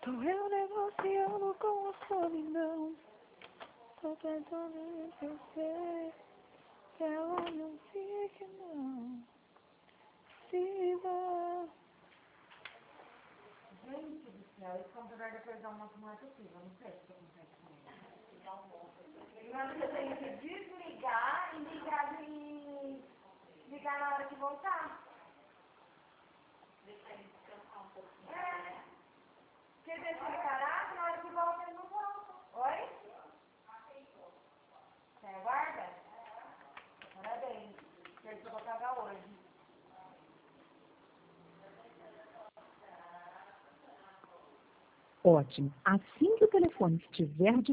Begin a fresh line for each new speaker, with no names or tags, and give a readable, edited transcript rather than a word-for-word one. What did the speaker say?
Sou eu negociando com a solidão. Tô tentando esquecer que ela não fique não. Se vá.
Gente do céu, esse computador depois do almoço não é possível, não sei se eu consigo com ele. Mas eu tenho que desligar e ligar na hora que voltar. Deixa ele descansar um pouquinho. É. Porque deixa ele parar, na hora que volta ele não volta. Oi? Você aguarda? Parabéns. Quero que eu vou pagar hoje.
Ótimo. Assim que o telefone estiver